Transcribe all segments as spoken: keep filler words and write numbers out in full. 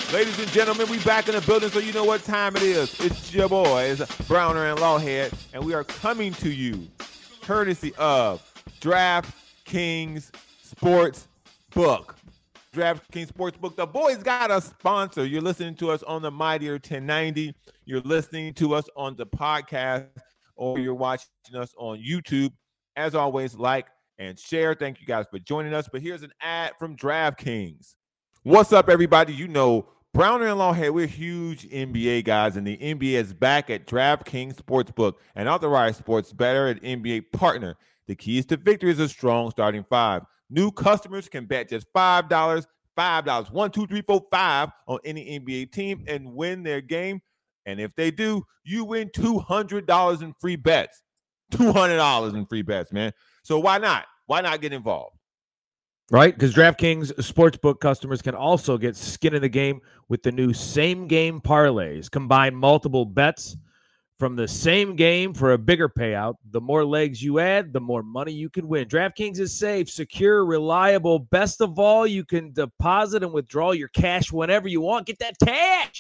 Ladies and gentlemen, we back in the building, so you know what time it is. It's your boys, Browner and Lawhead, and we are coming to you courtesy of DraftKings Sportsbook. DraftKings Sportsbook. The boys got a sponsor. You're listening to us on the Mightier ten ninety. You're listening to us on the podcast, or you're watching us on YouTube. As always, like and share. Thank you guys for joining us. But here's an ad from DraftKings. What's up, everybody? You know, Browner and Lawhead, we're huge N B A guys, and the N B A is back at DraftKings Sportsbook, an authorized sports bettor and N B A partner. The keys to victory is a strong starting five. New customers can bet just five dollars, five dollars, one, two, three, four, five on any N B A team and win their game. And if they do, you win two hundred dollars in free bets. two hundred dollars in free bets, man. So why not? Why not get involved? Right, because DraftKings Sportsbook customers can also get skin in the game with the new same-game parlays. Combine multiple bets from the same game for a bigger payout. The more legs you add, the more money you can win. DraftKings is safe, secure, reliable. Best of all, you can deposit and withdraw your cash whenever you want. Get that cash!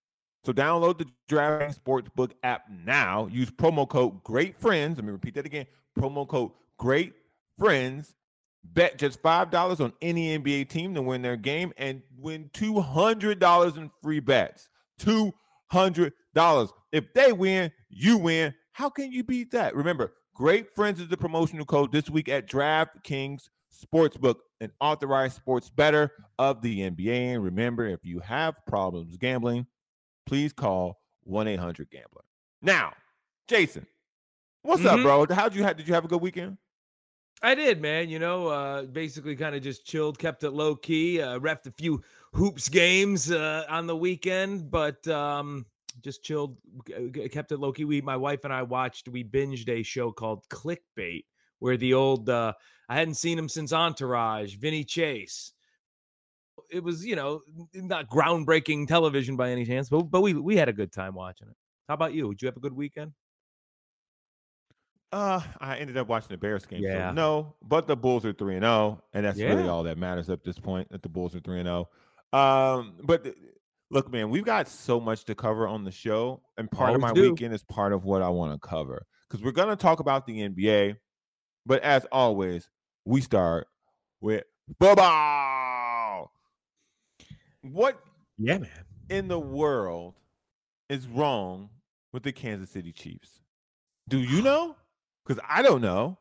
So download the DraftKings Sportsbook app now. Use promo code GREATFRIENDS. Let me repeat that again. Promo code GREATFRIENDS. Bet just five dollars on any N B A team to win their game and win two hundred dollars in free bets. two hundred dollars. If they win, you win. How can you beat that? Remember, Great Friends is the promotional code this week at DraftKings Sportsbook, an authorized sports bettor of the N B A. And remember, if you have problems gambling, please call one eight hundred gambler. Now, Jason, what's mm-hmm. up, bro? How'd you have, did you have a good weekend? I did, man. You know, uh, basically kind of just chilled, kept it low key, uh, refed a few hoops games uh, on the weekend, but um, just chilled, kept it low key. We, my wife and I watched, we binged a show called Clickbait, where the old, uh, I hadn't seen him since Entourage, Vinny Chase. It was, you know, not groundbreaking television by any chance, but but we we had a good time watching it. How about you? Did you have a good weekend? Uh, I ended up watching the Bears game. Yeah. So no, but the Bulls are three and oh, and that's Yeah. really all that matters at this point, that the Bulls are three and oh. Um, but th- look, man, we've got so much to cover on the show, and part Always of my do. weekend is part of what I want to cover, because we're going to talk about the N B A, but as always, we start with football. What Yeah, man. in the world is wrong with the Kansas City Chiefs? Do you know? Because I don't know.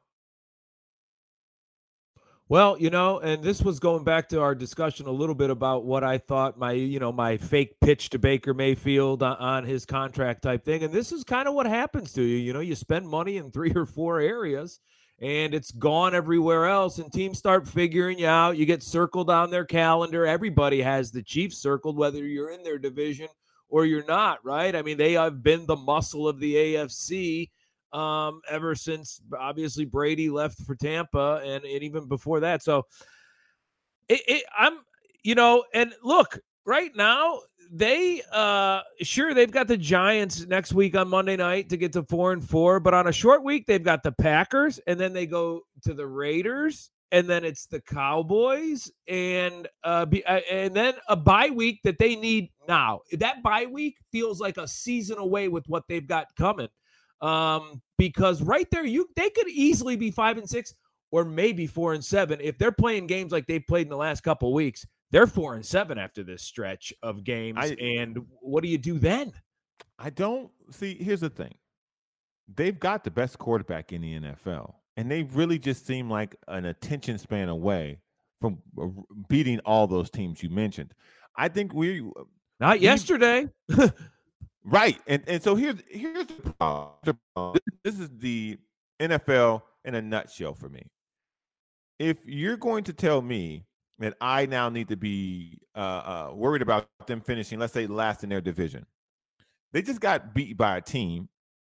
Well, you know, and this was going back to our discussion a little bit about what I thought my, you know, my fake pitch to Baker Mayfield on, on his contract type thing. And this is kind of what happens to you. You know, you spend money in three or four areas and it's gone everywhere else. And teams start figuring you out. You get circled on their calendar. Everybody has the Chiefs circled, whether you're in their division or you're not, right? I mean, they have been the muscle of the A F C um ever since obviously Brady left for Tampa, and, and even before that. So it, it I'm you know, and look, right now they uh sure they've got the Giants next week on Monday night to get to four and four, but on a short week they've got the Packers, and then they go to the Raiders, and then it's the Cowboys, and uh be, uh, and then a bye week that they need now. That bye week feels like a season away with what they've got coming. Um, because right there, you they could easily be five and six, or maybe four and seven if they're playing games like they played in the last couple of weeks. They're four and seven after this stretch of games, I, and what do you do then? I don't see. Here's the thing: they've got the best quarterback in the N F L, and they really just seem like an attention span away from beating all those teams you mentioned. I think we not we, yesterday. Right. And and so here's here's the problem. This is the N F L in a nutshell for me. If you're going to tell me that I now need to be uh, uh, worried about them finishing, let's say, last in their division, they just got beat by a team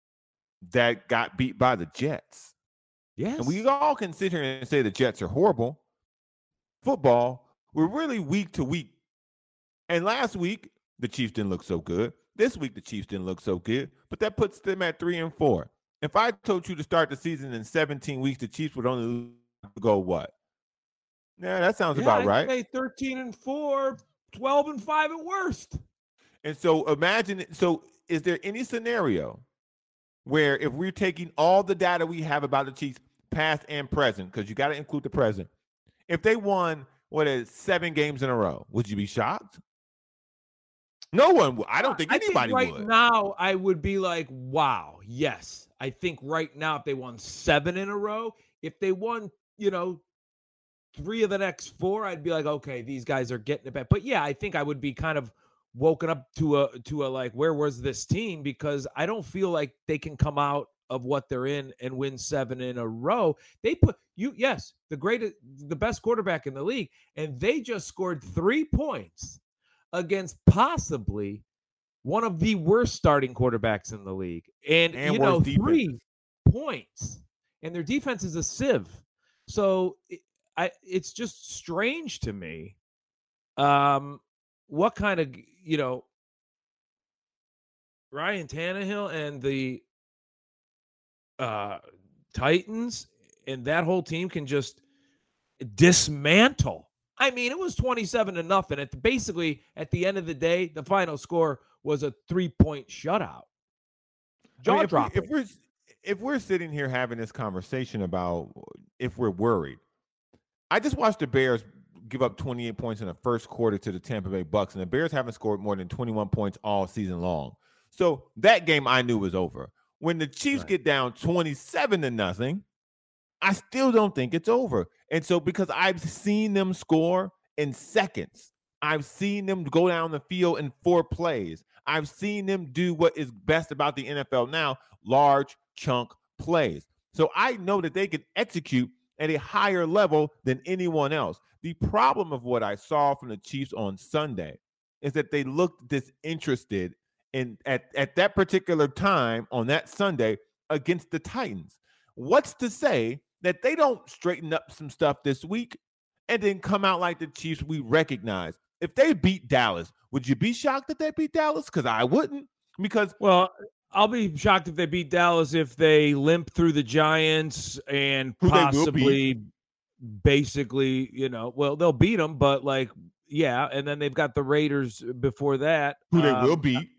that got beat by the Jets. Yes. And we all can sit here and say the Jets are horrible. Football, we're really week to week. And last week, the Chiefs didn't look so good. This week, the Chiefs didn't look so good, but that puts them at three and four. If I told you to start the season in seventeen weeks, the Chiefs would only go what? Yeah, that sounds yeah, about I'd right. say thirteen and four, twelve and five at worst. And so imagine, so is there any scenario where if we're taking all the data we have about the Chiefs, past and present, because you got to include the present, if they won, what is seven games in a row, would you be shocked? No one would. I don't think I anybody think right would. now, I would be like, wow, yes. I think right now, if they won seven in a row, if they won, you know, three of the next four, I'd be like, okay, these guys are getting it back. But yeah, I think I would be kind of woken up to a to a like, where was this team? Because I don't feel like they can come out of what they're in and win seven in a row. They put you, yes, the greatest, the best quarterback in the league, and they just scored three points against possibly one of the worst starting quarterbacks in the league. And, And you know, worst three defenses. points. And their defense is a sieve. So it, I, it's just strange to me. Um, what kind of, you know, Ryan Tannehill and the uh, Titans and that whole team can just dismantle. I mean, it was twenty-seven to nothing. At basically, at the end of the day, the final score was a three-point shutout. Jaw I mean, if, we, dropping. if we're if we're sitting here having this conversation about if we're worried, I just watched the Bears give up twenty-eight points in the first quarter to the Tampa Bay Bucks, and the Bears haven't scored more than twenty-one points all season long. So that game I knew was over. When the Chiefs Right. get down twenty-seven to nothing, I still don't think it's over. And so because I've seen them score in seconds, I've seen them go down the field in four plays. I've seen them do what is best about the N F L now, large chunk plays. So I know that they can execute at a higher level than anyone else. The problem of what I saw from the Chiefs on Sunday is that they looked disinterested in at, at that particular time on that Sunday against the Titans. What's to say that they don't straighten up some stuff this week and then come out like the Chiefs we recognize? If they beat Dallas, would you be shocked that they beat Dallas? Because I wouldn't. Because Well, I'll be shocked if they beat Dallas if they limp through the Giants and Who they will possibly, basically, you know, well, they'll beat them, but like, yeah, and then they've got the Raiders before that. who they Um, will beat.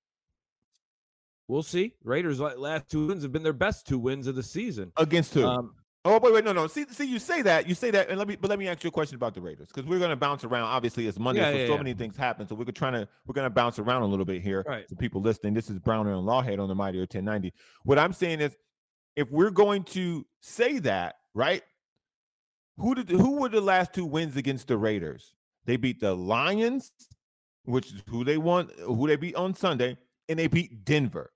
We'll see. Raiders' la- last two wins have been their best two wins of the season. Against who? Um, Oh, wait, wait, no, no. See, see, you say that, you say that, and let me, but let me ask you a question about the Raiders, because we're going to bounce around. Obviously, it's Monday, Yeah, so yeah, so yeah. many things happen. So we're trying to, we're going to bounce around a little bit here. Right. To people listening, this is Browner and Lawhead on the Mightier ten ninety. What I'm saying is, if we're going to say that, right? Who did, who were the last two wins against the Raiders? They beat the Lions, which is who they won, who they beat on Sunday, and they beat Denver.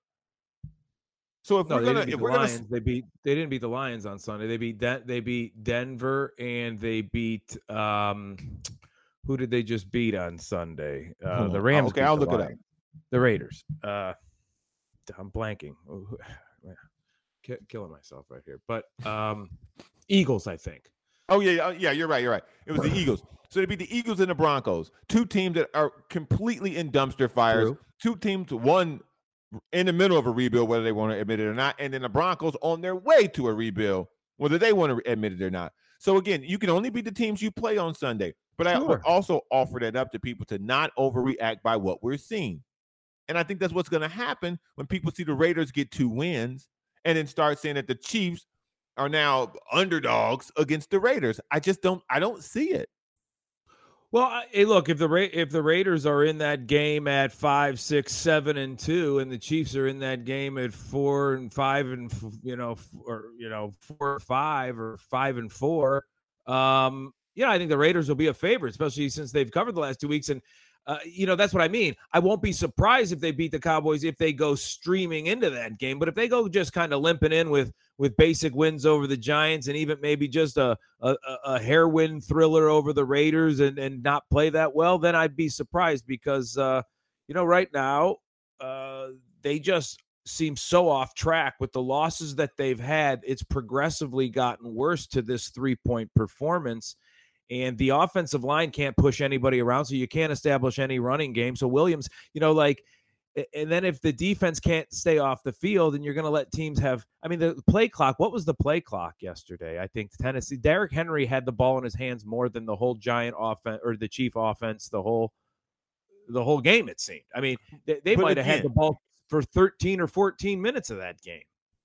So if no, we're they gonna, didn't beat if the we're gonna, Lions. They beat. They didn't beat the Lions on Sunday. They beat Den- They beat Denver and they beat. Um, who did they just beat on Sunday? Uh, Hold the on. Rams. Okay, beat I'll the look it up. Lions. The Raiders. Uh, I'm blanking. Oh, ki- killing myself right here. But um, Eagles, I think. Oh yeah, yeah, yeah, you're right, you're right. It was the Eagles. So it'd be the Eagles and the Broncos, two teams that are completely in dumpster fires. True. Two teams, one in the middle of a rebuild, whether they want to admit it or not, and then the Broncos on their way to a rebuild, whether they want to admit it or not. So again, you can only beat the teams you play on Sunday. But I would Sure. also offer that up to people to not overreact by what we're seeing. And I think that's what's going to happen when people see the Raiders get two wins and then start saying that the Chiefs are now underdogs against the Raiders. I just don't, I don't see it. Well, I- hey, look, if the Ra- if the Raiders are in that game at five, six, seven, and two, and the Chiefs are in that game at four and five, and f- you know, f- or you know, four or five, or five and four, um, yeah, I think the Raiders will be a favorite, especially since they've covered the last two weeks, and uh, you know, that's what I mean. I won't be surprised if they beat the Cowboys if they go streaming into that game, but if they go just kind of limping in with with basic wins over the Giants and even maybe just a a, a hair win thriller over the Raiders and, and not play that well, then I'd be surprised because, uh, you know, right now uh, they just seem so off track with the losses that they've had. It's progressively gotten worse to this three-point performance. And the offensive line can't push anybody around, so you can't establish any running game. So Williams, you know, like, and then if the defense can't stay off the field, and you're going to let teams have, I mean, the play clock, what was the play clock yesterday? I think Tennessee, Derrick Henry had the ball in his hands more than the whole Giant offense or the Chief offense the whole the whole game, it seemed. I mean, they, they might have had the ball for thirteen or fourteen minutes of that game.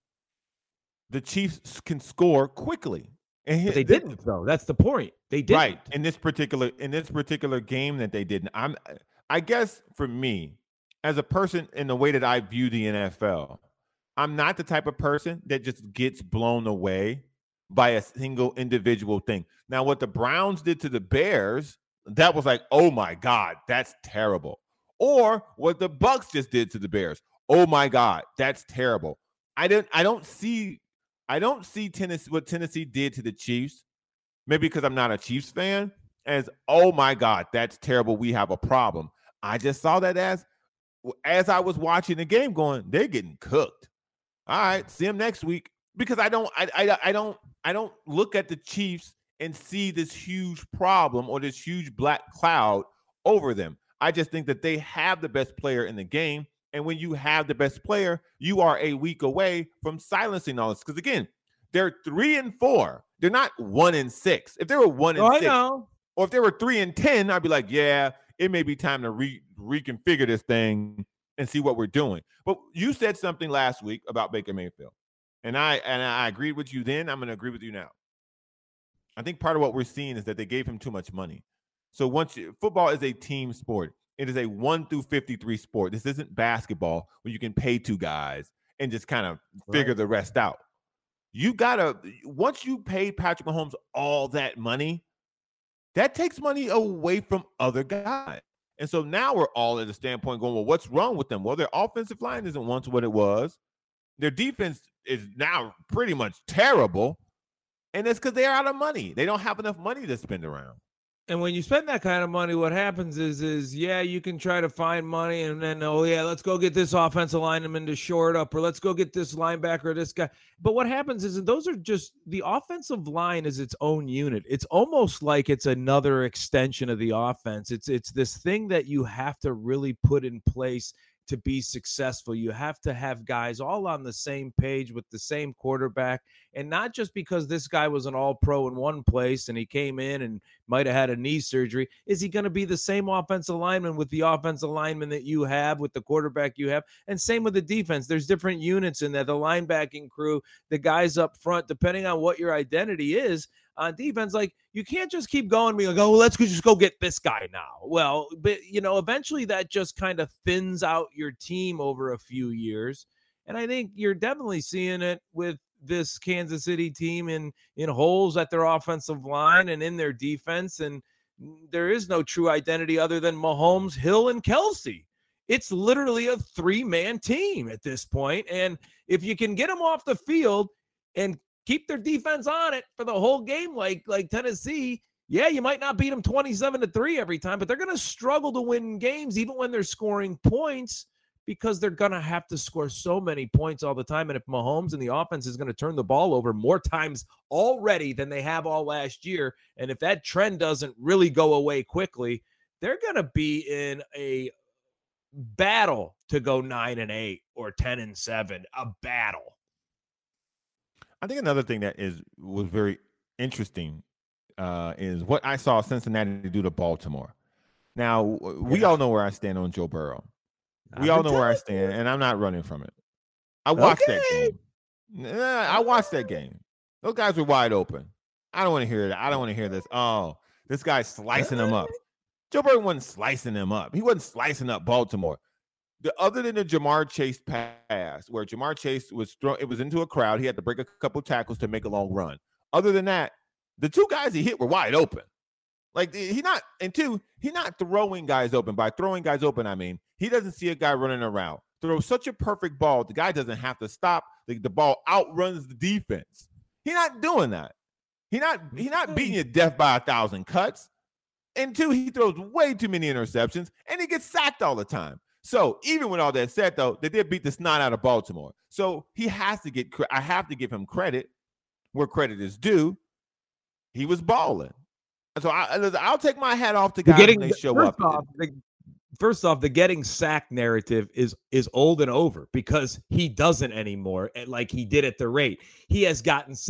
The Chiefs can score quickly. And but they this, didn't, though. That's the point. They didn't. Right. In this particular in this particular game that they didn't. I'm I guess for me, as a person in the way that I view the N F L, I'm not the type of person that just gets blown away by a single individual thing. Now, what the Browns did to the Bears, that was like, oh my God, that's terrible. Or what the Bucs just did to the Bears. Oh my God, that's terrible. I didn't I don't see I don't see Tennessee what Tennessee did to the Chiefs, maybe because I'm not a Chiefs fan, as, oh my God, that's terrible. We have a problem. I just saw that as as I was watching the game going, they're getting cooked. All right, see them next week. Because I don't I, I I don't I don't look at the Chiefs and see this huge problem or this huge black cloud over them. I just think that they have the best player in the game. And when you have the best player, you are a week away from silencing all this. Because, again, they're three and four. They're not one and six. If they were one and oh, six, I know. Or if they were three and ten, I'd be like, yeah, it may be time to re- reconfigure this thing and see what we're doing. But you said something last week about Baker Mayfield. And I and I agreed with you then. I'm going to agree with you now. I think part of what we're seeing is that they gave him too much money. So once you, football is a team sport. It is a one through fifty-three sport. This isn't basketball where you can pay two guys and just kind of figure right. the rest out. You got to, once you pay Patrick Mahomes all that money, that takes money away from other guys. And so now we're all at the standpoint going, well, what's wrong with them? Well, their offensive line isn't once what it was. Their defense is now pretty much terrible. And it's because they're out of money. They don't have enough money to spend around. And when you spend that kind of money, what happens is, is yeah, you can try to find money and then, oh, yeah, let's go get this offensive lineman to shore it up, or let's go get this linebacker or this guy. But what happens is, and those are just, the offensive line is its own unit. It's almost like it's another extension of the offense. It's, it's this thing that you have to really put in place to be successful. You have to have guys all on the same page with the same quarterback, and not just because this guy was an all-pro in one place and he came in and might have had a knee surgery. Is he going to be the same offensive lineman with the offensive lineman that you have, with the quarterback you have? And same with the defense. There's different units in there, the linebacking crew, the guys up front, depending on what your identity is on defense. Like, you can't just keep going, being like, oh, well, let's just go get this guy now. Well, but, you know, eventually that just kind of thins out your team over a few years. And I think you're definitely seeing it with this Kansas City team in, in holes at their offensive line and in their defense. And there is no true identity other than Mahomes, Hill, and Kelsey. It's literally a three-man team at this point. And if you can get them off the field and keep their defense on it for the whole game, like like Tennessee, yeah, you might not beat them twenty-seven to three every time, but they're going to struggle to win games even when they're scoring points, because they're going to have to score so many points all the time. And if Mahomes and the offense is going to turn the ball over more times already than they have all last year, and if that trend doesn't really go away quickly, they're going to be in a battle to go nine and eight or ten and seven, a battle. I think another thing that is was very interesting uh, is what I saw Cincinnati do to Baltimore. Now, we yeah. all know where I stand on Joe Burrow. We all know where I stand, and I'm not running from it. I watched okay. that game. I watched that game. Those guys were wide open. I don't want to hear that. I don't want to hear this. Oh, this guy's slicing them up. Joe Burrow wasn't slicing them up. He wasn't slicing up Baltimore. The, other than the Jamar Chase pass, where Jamar Chase was thrown, it was into a crowd. He had to break a couple tackles to make a long run. Other than that, the two guys he hit were wide open. Like, he not, and two, he not throwing guys open. By throwing guys open, I mean, he doesn't see a guy running around. Throw such a perfect ball, the guy doesn't have to stop. The, the ball outruns the defense. He's not doing that. He not, he not beating you to death by a thousand cuts. And two, he throws way too many interceptions, and he gets sacked all the time. So even with all that said, though, they did beat the snot out of Baltimore. So he has to get, I have to give him credit where credit is due. He was balling. So I, I'll take my hat off to guys getting, when they show first up. Off, the, first off, the getting sacked narrative is is old and over, because he doesn't anymore, like he did at the rate. He has gotten sacked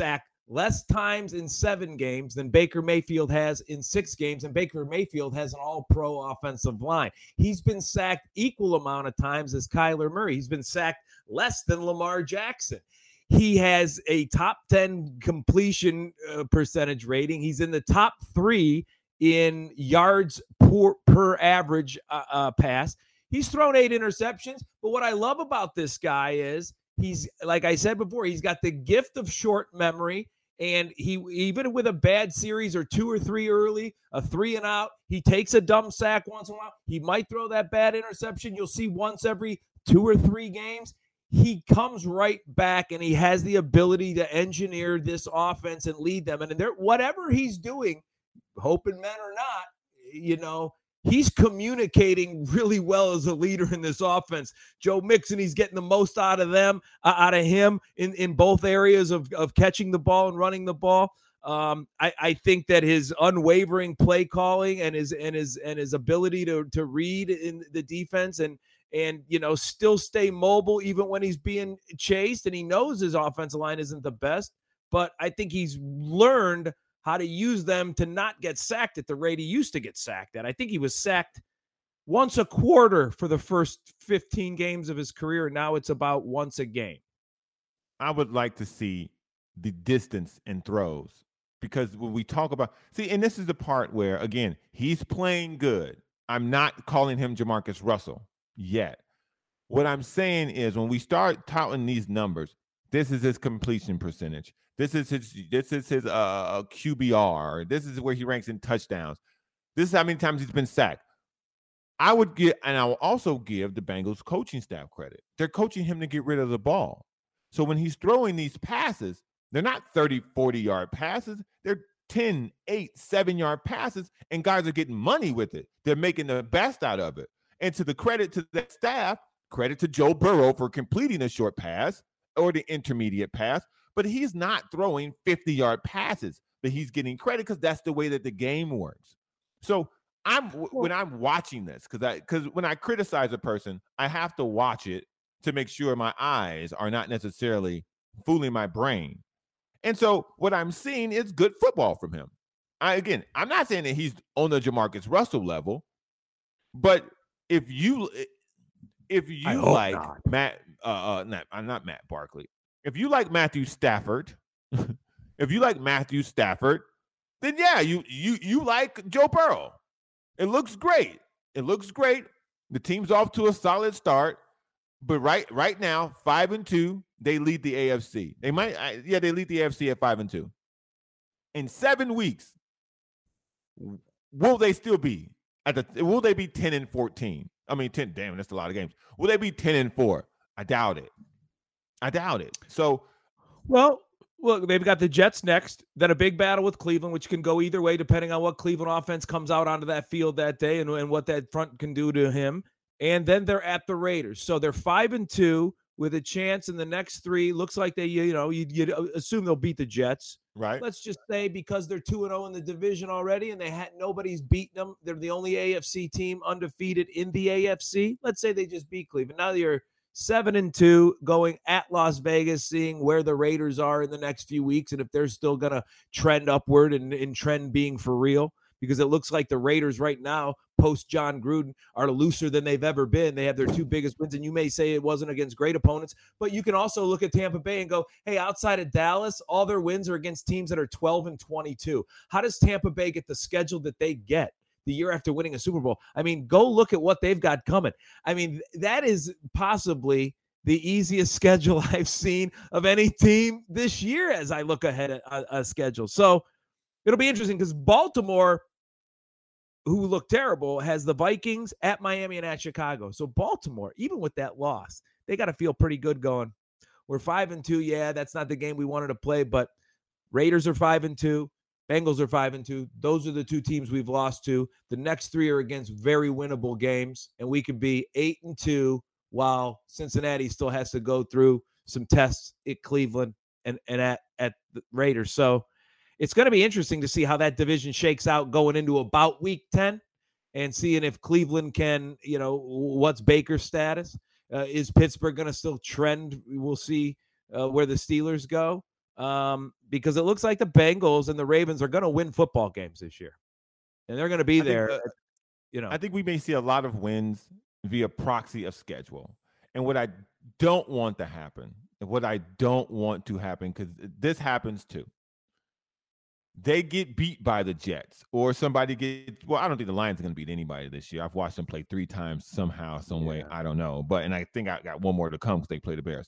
less times in seven games than Baker Mayfield has in six games, and Baker Mayfield has an all-pro offensive line. He's been sacked equal amount of times as Kyler Murray. He's been sacked less than Lamar Jackson. He has a top ten completion uh, percentage rating. He's in the top three in yards per, per average uh, uh, pass. He's thrown eight interceptions, but what I love about this guy is he's, like I said before, he's got the gift of short memory. And he, even with a bad series or two or three early, a three and out, he takes a dumb sack once in a while. He might throw that bad interception. You'll see once every two or three games. He comes right back, and he has the ability to engineer this offense and lead them. And whatever he's doing, hoping men or not, you know, he's communicating really well as a leader in this offense. Joe Mixon, he's getting the most out of them, uh, out of him in, in both areas of, of catching the ball and running the ball. Um, I, I think that his unwavering play calling and his and his and his ability to to read in the defense and and you know still stay mobile even when he's being chased, and he knows his offensive line isn't the best, but I think he's learned how to use them to not get sacked at the rate he used to get sacked at. I think he was sacked once a quarter for the first fifteen games of his career. Now it's about once a game. I would like to see the distance in throws, because when we talk about, see, and this is the part where, again, he's playing good. I'm not calling him Jamarcus Russell yet. What I'm saying is when we start touting these numbers, this is his completion percentage. This is his this is his uh, Q B R. This is where he ranks in touchdowns. This is how many times he's been sacked. I would give, and I will also give the Bengals coaching staff credit. They're coaching him to get rid of the ball. So when he's throwing these passes, they're not thirty, forty-yard passes. They're ten, eight, seven-yard passes, and guys are getting money with it. They're making the best out of it. And to the credit to that staff, credit to Joe Burrow for completing a short pass or the intermediate pass. But he's not throwing fifty-yard passes, but he's getting credit because that's the way that the game works. So I'm when I'm watching this, because I because when I criticize a person, I have to watch it to make sure my eyes are not necessarily fooling my brain. And so what I'm seeing is good football from him. I again, I'm not saying that he's on the Jamarcus Russell level, but if you if you like not. Matt, uh, uh, not I'm not Matt Barkley. If you like Matthew Stafford, if you like Matthew Stafford, then yeah, you you you like Joe Burrow. It looks great. It looks great. The team's off to a solid start, but right right now, five and two, they lead the A F C. They might, I, yeah, they lead the A F C at five and two. In seven weeks, will they still be at the? Will they be ten and fourteen? I mean, ten. Damn, that's a lot of games. Will they be ten and four? I doubt it. I doubt it. So, well, look, they've got the Jets next, then a big battle with Cleveland, which can go either way depending on what Cleveland offense comes out onto that field that day and, and what that front can do to him. And then they're at the Raiders. So they're five and two with a chance in the next three. Looks like they, you know, you'd, you'd assume they'll beat the Jets. Right. Let's just say because they're two and oh in the division already and they had nobody's beaten them. They're the only A F C team undefeated in the A F C. Let's say they just beat Cleveland. Now you're seven and two going at Las Vegas, seeing where the Raiders are in the next few weeks and if they're still going to trend upward and, and trend being for real, because it looks like the Raiders right now, post John Gruden, are looser than they've ever been. They have their two biggest wins, and you may say it wasn't against great opponents, but you can also look at Tampa Bay and go, hey, outside of Dallas, all their wins are against teams that are twelve and twenty-two. How does Tampa Bay get the schedule that they get the year after winning a Super Bowl? I mean, go look at what they've got coming. I mean, that is possibly the easiest schedule I've seen of any team this year as I look ahead at a, a schedule. So it'll be interesting because Baltimore, who look terrible, has the Vikings at Miami and at Chicago. So Baltimore, even with that loss, they got to feel pretty good going, we're five and two. Yeah, that's not the game we wanted to play, but Raiders are five and two. Bengals are five and two. Those are the two teams we've lost to. The next three are against very winnable games, and we could be eight and two while Cincinnati still has to go through some tests at Cleveland and, and at, at the Raiders. So it's going to be interesting to see how that division shakes out going into about week ten and seeing if Cleveland can, you know, what's Baker's status? Uh, is Pittsburgh going to still trend? We'll see uh, where the Steelers go. um, because it looks like the Bengals and the Ravens are going to win football games this year, and they're going to be I there. think, uh, you know, I think we may see a lot of wins via proxy of schedule. And what I don't want to happen, and what I don't want to happen, because this happens too. They get beat by the Jets, or somebody gets. Well, I don't think the Lions are going to beat anybody this year. I've watched them play three times somehow, some Yeah. way. I don't know, but and I think I got one more to come because they play the Bears.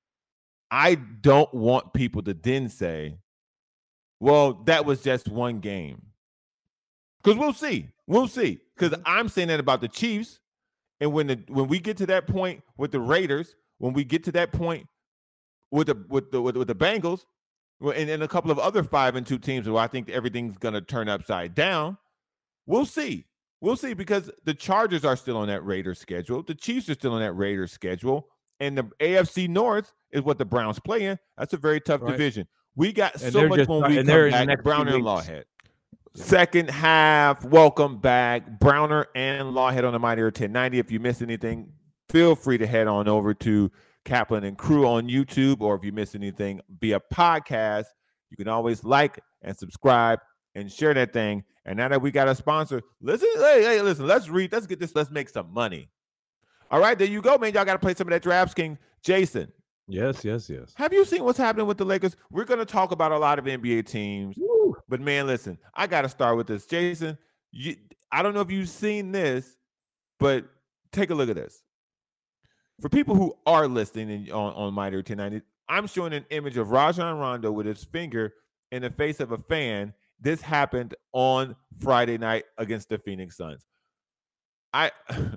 I don't want people to then say, "Well, that was just one game," because we'll see. We'll see. Because Mhm. I'm saying that about the Chiefs, and when the when we get to that point with the Raiders, when we get to that point with the with the with, with the Bengals. Well, and, and a couple of other five and two teams where I think everything's going to turn upside down. We'll see. We'll see because the Chargers are still on that Raiders schedule. The Chiefs are still on that Raiders schedule. And the A F C North is what the Browns play in. That's a very tough Right. division. We got And so much just, when we and come in the back. Browner and weeks. Lawhead. Second half, welcome back. Browner and Lawhead on the Mightier ten ninety. If you missed anything, feel free to head on over to Kaplan and Crew on YouTube, or if you miss anything via podcast, you can always like and subscribe and share that thing. And now that we got a sponsor, listen, hey, hey, listen, let's read, let's get this, let's make some money. All right, there you go, man. Y'all got to play some of that DraftKings. Jason. Yes, yes, yes. Have you seen what's happening with the Lakers? We're going to talk about a lot of N B A teams, Woo. but man, listen, I got to start with this. Jason, you, I don't know if you've seen this, but take a look at this. For people who are listening in, on, on Mightier ten ninety, I'm showing an image of Rajon Rondo with his finger in the face of a fan. This happened on Friday night against the Phoenix Suns. I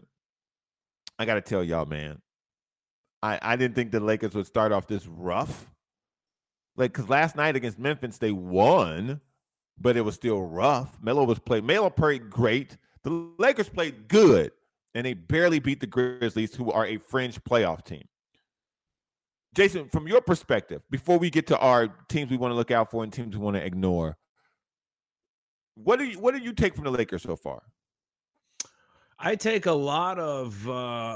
I got to tell y'all, man, I, I didn't think the Lakers would start off this rough. Like, because last night against Memphis, they won, but it was still rough. Melo was played. Melo played great. The Lakers played good. And they barely beat the Grizzlies, who are a fringe playoff team. Jason, from your perspective, before we get to our teams we want to look out for and teams we want to ignore, what do you what do you take from the Lakers so far? I take a lot of. Uh,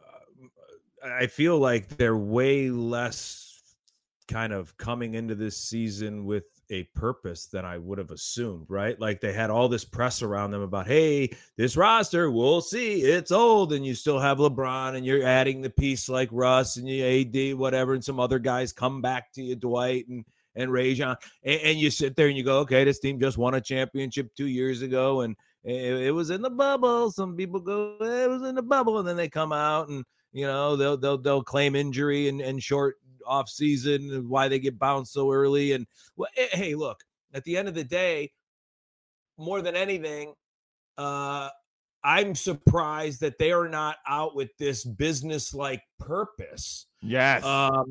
I feel like they're way less kind of coming into this season with a purpose than I would have assumed, right? Like they had all this press around them about, hey, this roster, we'll see, it's old, and you still have LeBron, and you're adding the piece like Russ and you A D, whatever, and some other guys come back to you, Dwight and and Rajon, and, and you sit there and you go, okay, this team just won a championship two years ago, and it, it was in the bubble. Some people go, it was in the bubble, and then they come out and you know they'll they'll they'll claim injury and and short off season and why they get bounced so early. And well, hey, look, at the end of the day, more than anything, uh, I'm surprised that they are not out with this business-like purpose. Yes. Um,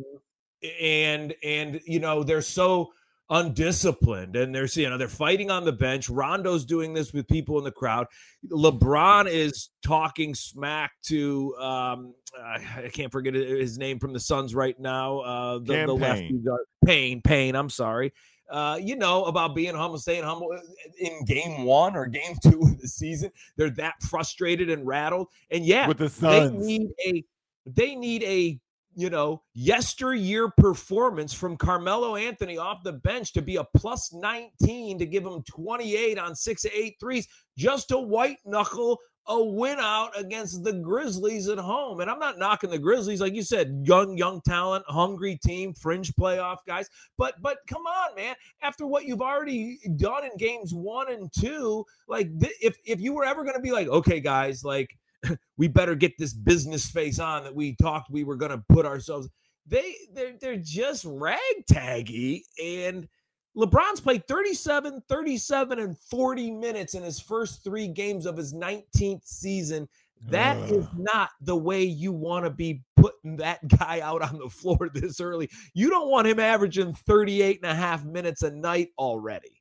and, and, you know, they're so undisciplined and they're, you know, they're fighting on the bench. Rondo's doing this with people in the crowd. LeBron is talking smack to, um, I can't forget his name from the Suns right now. Uh, the, the lefty Payne, Payne, I'm sorry. Uh, you know, about being humble, staying humble in game one or game two of the season. They're that frustrated and rattled. And yeah, with the Suns, they need a, they need a, you know, yesteryear performance from Carmelo Anthony off the bench to be a plus nineteen, to give him twenty-eight on six of eight threes, just to white knuckle a win out against the Grizzlies at home. And I'm not knocking the Grizzlies. Like you said, young, young talent, hungry team, fringe playoff guys. But, but come on, man, after what you've already done in games one and two, like th- if, if you were ever going to be like, okay, guys, like, we better get this business face on that we talked we were going to put ourselves. They they're, they're just ragtaggy. And LeBron's played thirty-seven, thirty-seven, and forty minutes in his first three games of his nineteenth season. That Ugh. is not the way you want to be putting that guy out on the floor this early. You don't want him averaging thirty-eight and a half minutes a night already.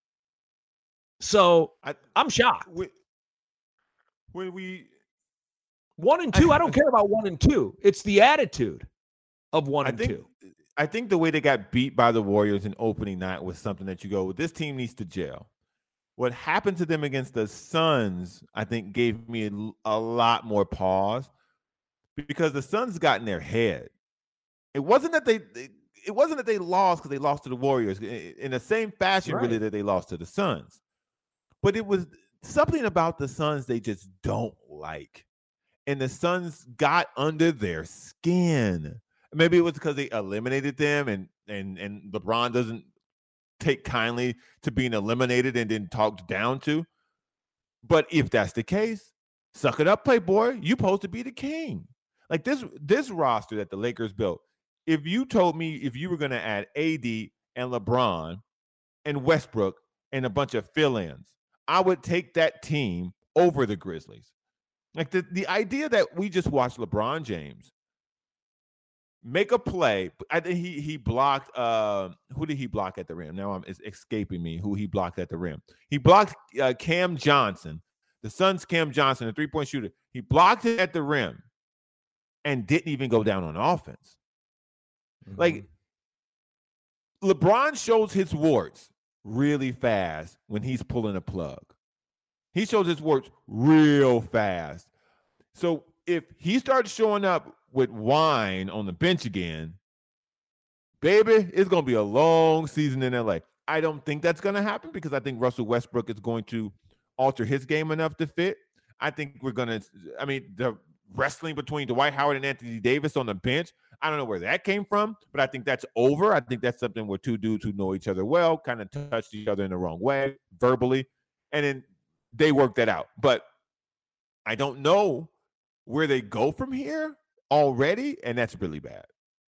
So I, I'm shocked. When, when we One and two, I, I don't care about one and two. It's the attitude of one I and think, two. I think the way they got beat by the Warriors in opening night was something that you go, this team needs to gel. What happened to them against the Suns, I think, gave me a, a lot more pause because the Suns got in their head. It wasn't that they, they it wasn't that they lost because they lost to the Warriors in the same fashion, right. really, that they lost to the Suns. But it was something about the Suns they just don't like. And the Suns got under their skin. Maybe it was because they eliminated them, and and and LeBron doesn't take kindly to being eliminated and then talked down to. But if that's the case, suck it up, Playboy. You're supposed to be the king. Like this, this roster that the Lakers built, if you told me if you were going to add A D and LeBron and Westbrook and a bunch of fill-ins, I would take that team over the Grizzlies. Like the, the idea that we just watched LeBron James make a play. I think he he blocked. Uh, who did he block at the rim? Now I'm, it's escaping me who he blocked at the rim. He blocked uh, Cam Johnson, the Suns' Cam Johnson, a three-point shooter. He blocked it at the rim and didn't even go down on offense. Mm-hmm. Like LeBron shows his warts really fast when he's pulling a plug. He shows his warts real fast. So if he starts showing up with wine on the bench again, baby, it's going to be a long season in L A. I don't think that's going to happen because I think Russell Westbrook is going to alter his game enough to fit. I think we're going to, I mean, the wrestling between Dwight Howard and Anthony Davis on the bench, I don't know where that came from, but I think that's over. I think that's something where two dudes who know each other well kind of touched each other in the wrong way, verbally, and then they work that out. But I don't know where they go from here already, and that's really bad.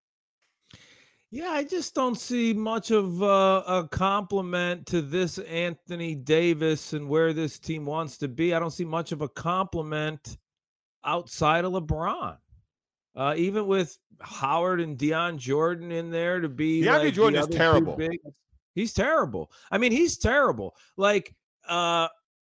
Yeah, I just don't see much of uh, a compliment to this Anthony Davis and where this team wants to be. I don't see much of a compliment outside of LeBron. Uh, even with Howard and Deion Jordan in there to be DeAndre like Jordan is terrible. Big, he's terrible. I mean, he's terrible. Like, uh,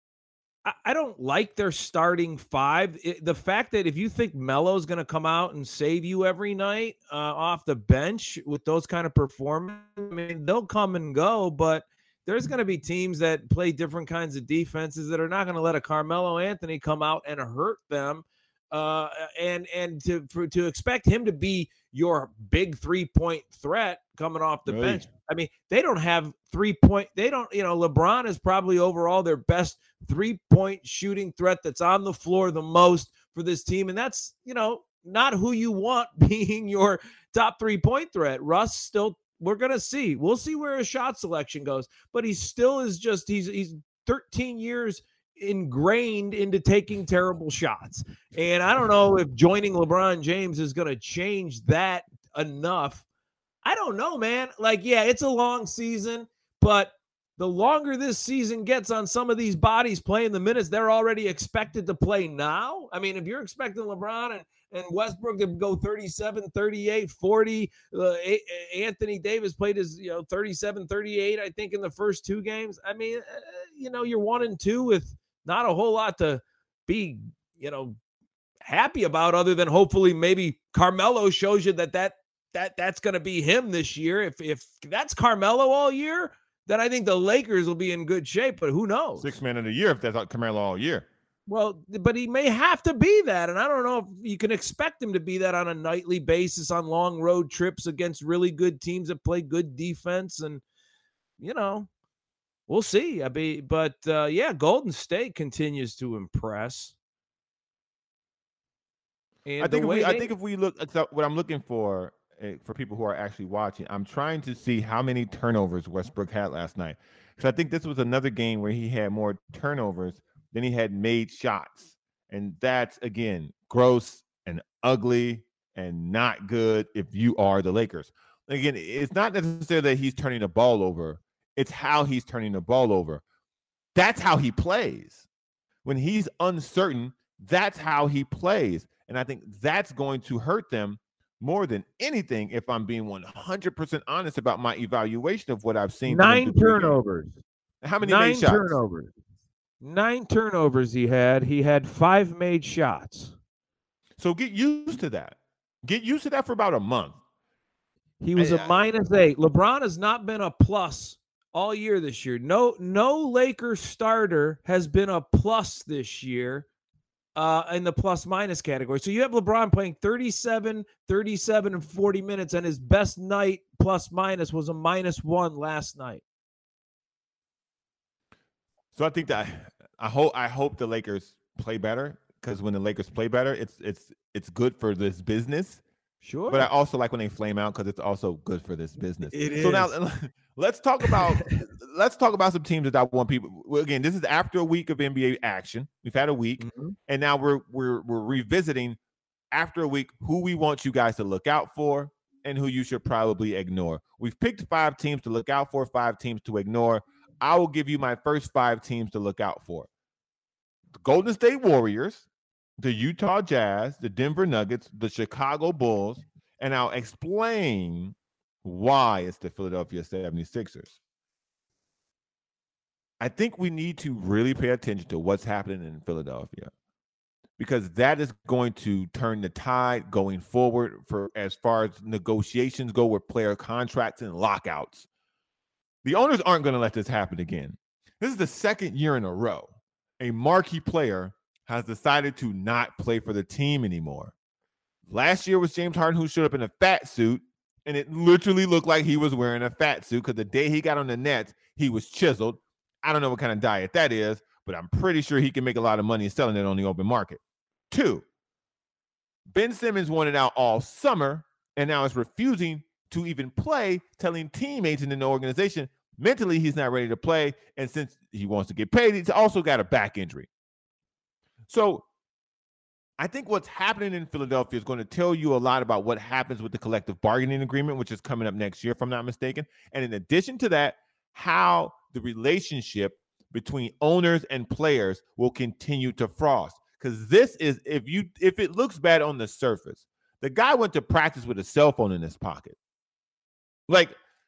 I, I don't like their starting five. It, the fact that if you think Melo's going to come out and save you every night uh, off the bench with those kind of performance, I mean, they'll come and go, but there's going to be teams that play different kinds of defenses that are not going to let a Carmelo Anthony come out and hurt them. Uh, and and to for, to expect him to be your big three-point threat coming off the right. bench. I mean, they don't have three-point. They don't, you know, LeBron is probably overall their best three-point shooting threat that's on the floor the most for this team. And that's, you know, not who you want being your top three-point threat. Russ still, we're going to see. We'll see where his shot selection goes. But he still is just, he's he's thirteen years ingrained into taking terrible shots. And I don't know if joining LeBron James is going to change that enough. I don't know, man. Like, yeah, it's a long season, but the longer this season gets on some of these bodies playing the minutes they're already expected to play now. I mean, if you're expecting LeBron and, and Westbrook to go thirty-seven, thirty-eight, forty, uh, Anthony Davis played his, you know, thirty-seven, thirty-eight, I think, in the first two games. I mean, uh, you know, you're one and two with not a whole lot to be, you know, happy about other than hopefully maybe Carmelo shows you that that that that's going to be him this year. If if that's Carmelo all year, then I think the Lakers will be in good shape, but who knows? Six man of the year if that's Carmelo all year. Well, but he may have to be that, and I don't know if you can expect him to be that on a nightly basis on long road trips against really good teams that play good defense, and you know, we'll see. I mean, but uh, yeah, Golden State continues to impress. And I think if we, they, I think if we look, what I'm looking for uh, for people who are actually watching, I'm trying to see how many turnovers Westbrook had last night, because I think this was another game where he had more turnovers than he had made shots, and that's again gross and ugly and not good if you are the Lakers. Again, it's not necessarily that he's turning the ball over. It's how he's turning the ball over. That's how he plays. When he's uncertain, that's how he plays. And I think that's going to hurt them more than anything if I'm being one hundred percent honest about my evaluation of what I've seen. Nine turnovers. How many Nine made shots? turnovers. Nine turnovers he had. He had five made shots. So get used to that. Get used to that for about a month. He was I, a minus eight. LeBron has not been a plus all year this year. No, no Lakers starter has been a plus this year. uh, in the plus minus category. So you have LeBron playing thirty-seven, thirty-seven, and forty minutes, and his best night plus minus was a minus one last night. So I think that I hope I hope the Lakers play better, because when the Lakers play better, it's it's it's good for this business. Sure. But I also like when they flame out, because it's also good for this business. It so is. now let's talk about let's talk about some teams that I want people. Well, again, this is after a week of N B A action. We've had a week, mm-hmm. and now we're we're we're revisiting after a week who we want you guys to look out for and who you should probably ignore. We've picked five teams to look out for, five teams to ignore. I will give you my first five teams to look out for: the Golden State Warriors, the Utah Jazz, the Denver Nuggets, the Chicago Bulls, and I'll explain why it's the Philadelphia seventy-sixers. I think we need to really pay attention to what's happening in Philadelphia, because that is going to turn the tide going forward for as far as negotiations go with player contracts and lockouts. The owners aren't going to let this happen again. This is the second year in a row a marquee player has decided to not play for the team anymore. Last year was James Harden, who showed up in a fat suit, and it literally looked like he was wearing a fat suit, because the day he got on the Nets, he was chiseled. I don't know what kind of diet that is, but I'm pretty sure he can make a lot of money selling it on the open market. Two, Ben Simmons wanted out all summer, and now is refusing to even play, telling teammates in the organization mentally he's not ready to play, and since he wants to get paid, he's also got a back injury. So I think what's happening in Philadelphia is going to tell you a lot about what happens with the collective bargaining agreement, which is coming up next year, if I'm not mistaken. And in addition to that, how the relationship between owners and players will continue to frost. Because this is, if you if it looks bad on the surface, the guy went to practice with a cell phone in his pocket. Like,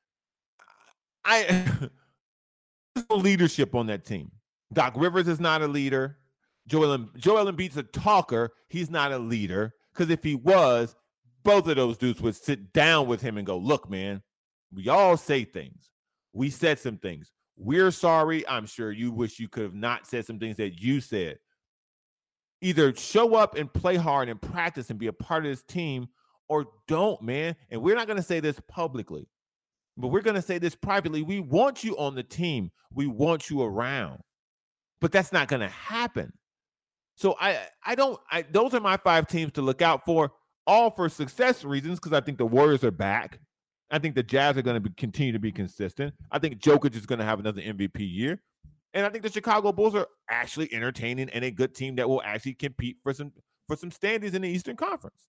I there's no leadership on that team. Doc Rivers is not a leader. Joel, Joel Embiid's a talker. He's not a leader, because if he was, both of those dudes would sit down with him and go, look, man, we all say things. We said some things. We're sorry. I'm sure you wish you could have not said some things that you said. Either show up and play hard and practice and be a part of this team, or don't, man. And we're not going to say this publicly, but we're going to say this privately. We want you on the team. We want you around. But that's not going to happen. So I, I don't, I, those are my five teams to look out for, all for success reasons, because I think the Warriors are back. I think the Jazz are going to be, continue to be consistent. I think Jokic is going to have another M V P year. And I think the Chicago Bulls are actually entertaining and a good team that will actually compete for some, for some standings in the Eastern Conference.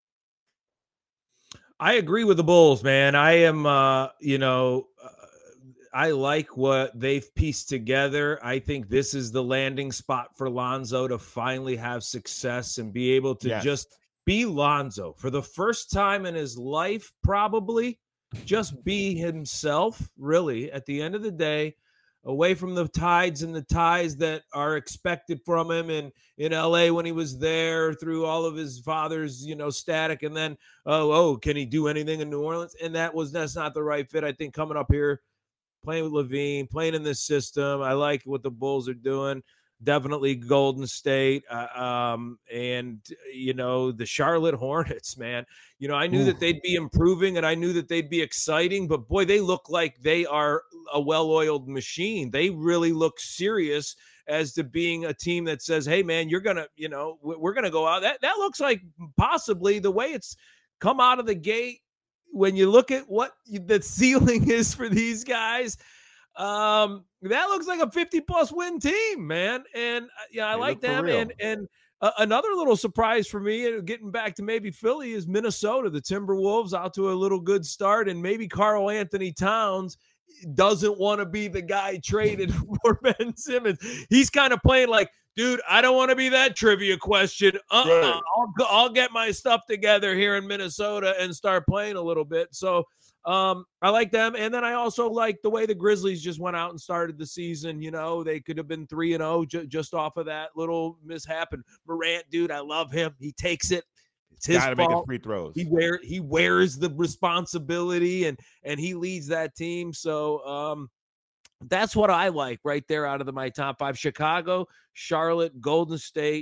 I agree with the Bulls, man. I am, uh, you know, uh, I like what they've pieced together. I think this is the landing spot for Lonzo to finally have success and be able to yes. just be Lonzo for the first time in his life, probably just be himself, really, at the end of the day, away from the tides and the ties that are expected from him in, in L A when he was there through all of his father's, you know, static. And then, oh, oh, can he do anything in New Orleans? And that was, that's not the right fit. I think coming up here, playing with Levine, playing in this system, I like what the Bulls are doing. Definitely Golden State, uh, um, and, you know, the Charlotte Hornets, man. You know, I knew Ooh. that they'd be improving, and I knew that they'd be exciting, but, boy, they look like they are a well-oiled machine. They really look serious as to being a team that says, hey, man, you're going to, you know, we're going to go out. That, that looks like possibly the way it's come out of the gate. When you look at what the ceiling is for these guys, um, that looks like a fifty plus win team, man. And uh, yeah, I they like them. And, and uh, another little surprise for me, getting back to maybe Philly, is Minnesota. The Timberwolves out to a little good start, and maybe Karl Anthony Towns doesn't want to be the guy traded for Ben Simmons. He's kind of playing like, dude, I don't want to be that trivia question. Uh-uh. Right. I'll, I'll get my stuff together here in Minnesota and start playing a little bit. So um, I like them. And then I also like the way the Grizzlies just went out and started the season. You know, they could have been three and oh ju- just off of that little mishap. And Morant, dude, I love him. He takes it. It's his Gotta fault. make his free throws. He wear he wears the responsibility, and and he leads that team. So um, that's what I like right there out of the, my top five: Chicago, Charlotte, Golden State,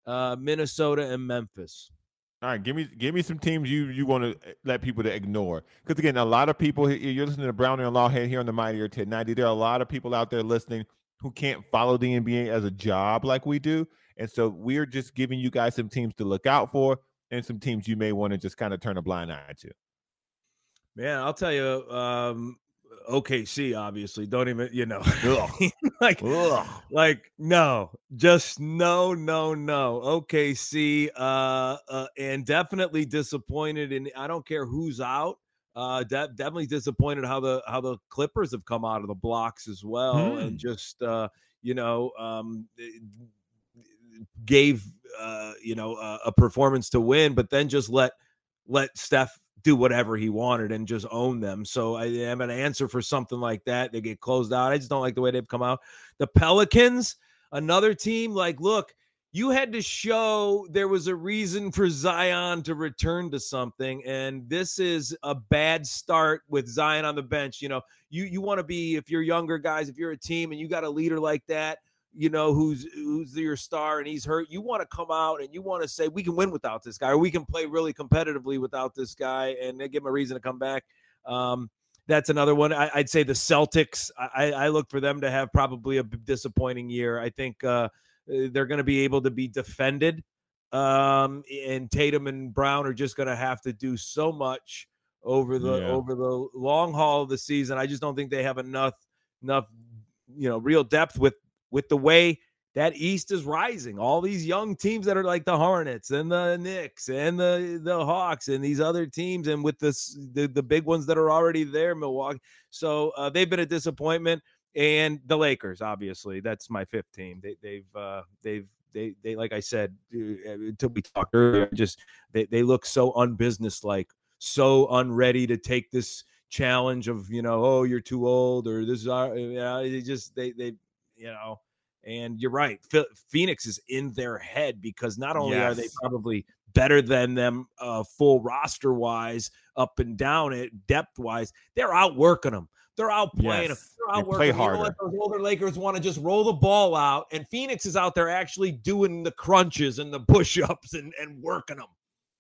uh, Minnesota, and Memphis. All right, give me give me some teams you you want to let people to ignore. Because again, a lot of people, you're listening to Browner and Lawhead here on the Mighty Air ten ninety. There are a lot of people out there listening who can't follow the N B A as a job like we do. And so we're just giving you guys some teams to look out for and some teams you may want to just kind of turn a blind eye to. Man, I'll tell you, um, O K C, obviously, don't even, you know, like, Ugh. like, no, just no, no, no. O K C, uh, uh, and definitely disappointed in, I don't care who's out. Uh, de- definitely disappointed how the how the Clippers have come out of the blocks as well, hmm. and just uh, you know, um, gave uh, you know uh, a performance to win, but then just let let Steph do whatever he wanted and just own them. So I have an answer for something like that. They get closed out. I just don't like the way they've come out. The Pelicans, another team, like, look, you had to show there was a reason for Zion to return to something. And this is a bad start with Zion on the bench. You know, you, you want to be, if you're younger guys, if you're a team and you got a leader like that, you know, who's who's your star and he's hurt, you want to come out and you want to say, we can win without this guy, or we can play really competitively without this guy, and they give him a reason to come back. Um, that's another one. I, I'd say the Celtics, I, I look for them to have probably a disappointing year. I think uh, they're going to be able to be defended, um, and Tatum and Brown are just going to have to do so much over the yeah. over the long haul of the season. I just don't think they have enough, enough, you know, real depth with with the way that East is rising. All these young teams that are like the Hornets and the Knicks and the, the Hawks and these other teams, and with this, the, the big ones that are already there, Milwaukee. So uh, they've been a disappointment. And the Lakers, obviously, that's my fifth team. They, they've, uh, they've, they, they, like I said, uh, until we talked earlier, just they, they look so unbusinesslike, so unready to take this challenge of, you know, oh, you're too old, or this is, our, you know, they just, they, they, you know, and you're right. Phoenix is in their head, because not only yes. are they probably better than them uh, full roster wise, up and down it depth wise, they're outworking them. They're outplaying yes. them. They're outworking them. You know what? Those older Lakers want to just roll the ball out, and Phoenix is out there actually doing the crunches and the push-ups and, and working them.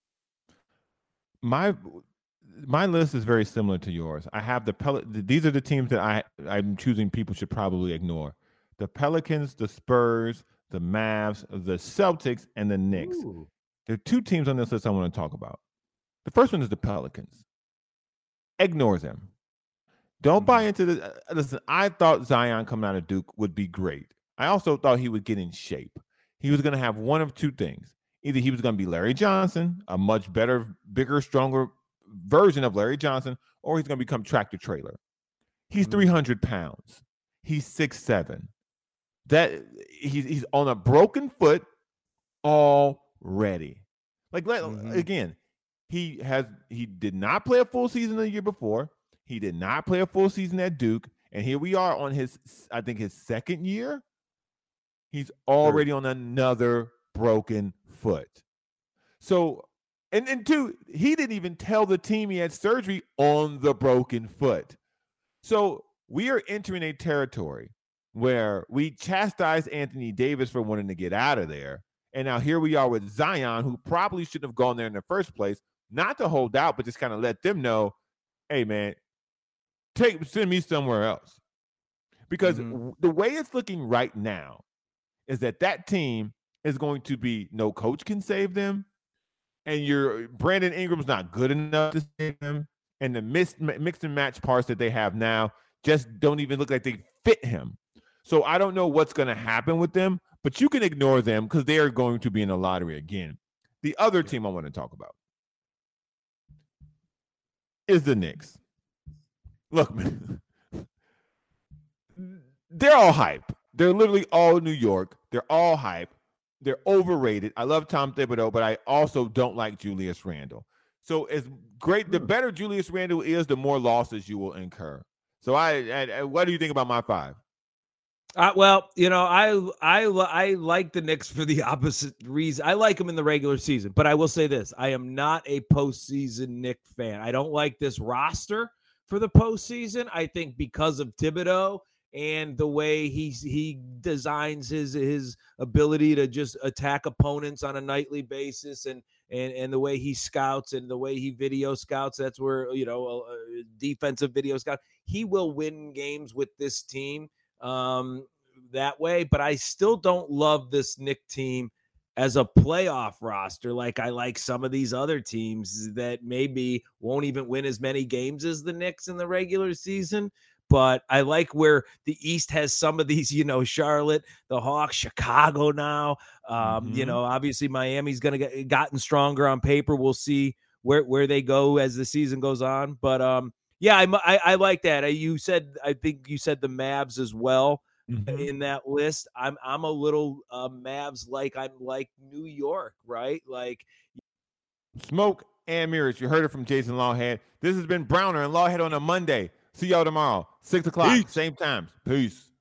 My my list is very similar to yours. I have the Pel- These are the teams that I I'm choosing people should probably ignore. The Pelicans, the Spurs, the Mavs, the Celtics, and the Knicks. Ooh. There are two teams on this list I want to talk about. The first one is the Pelicans. Ignore them. Don't mm-hmm. buy into this. Uh, listen, I thought Zion coming out of Duke would be great. I also thought he would get in shape. He was going to have one of two things. Either he was going to be Larry Johnson, a much better, bigger, stronger version of Larry Johnson, or he's going to become tractor trailer. He's mm-hmm. three hundred pounds. He's six seven. That he's he's on a broken foot already. Like mm-hmm. again, he has he did not play a full season the year before. He did not play a full season at Duke, and here we are on his I think his second year. He's already on another broken foot. So, and and two, he didn't even tell the team he had surgery on the broken foot. So we are entering a territory where we chastised Anthony Davis for wanting to get out of there. And now here we are with Zion, who probably shouldn't have gone there in the first place, not to hold out, but just kind of let them know, hey, man, take send me somewhere else. Because mm-hmm. the way it's looking right now is that that team is going to be no coach can save them, and your Brandon Ingram's not good enough to save them, and the mix, mix and match parts that they have now just don't even look like they fit him. So I don't know what's going to happen with them, but you can ignore them because they are going to be in the lottery again. The other team I want to talk about is the Knicks. Look, man, they're all hype. They're literally all New York. They're all hype. They're overrated. I love Tom Thibodeau, but I also don't like Julius Randle. So as great, the better Julius Randle is, the more losses you will incur. So I, I, I what do you think about my five? Uh, well, you know, I I I like the Knicks for the opposite reason. I like them in the regular season, but I will say this: I am not a postseason Knicks fan. I don't like this roster for the postseason. I think because of Thibodeau and the way he's he designs his his ability to just attack opponents on a nightly basis, and and and the way he scouts and the way he video scouts. That's where, you know, a, a defensive video scout. He will win games with this team um, that way. But I still don't love this Knick team as a playoff roster. Like I like some of these other teams that maybe won't even win as many games as the Knicks in the regular season. But I like where the East has some of these, you know, Charlotte, the Hawks, Chicago now. Um, mm-hmm. You know, obviously Miami's going to get gotten stronger on paper. We'll see where, where they go as the season goes on. But um, yeah, I, I, I like that. I, you said, I think you said the Mavs as well mm-hmm. in that list. I'm I'm a little uh, Mavs like I'm like New York, right? Like smoke and mirrors. You heard it from Jason Lawhead. This has been Browner and Lawhead on a Monday. See y'all tomorrow, six o'clock, same time. Peace.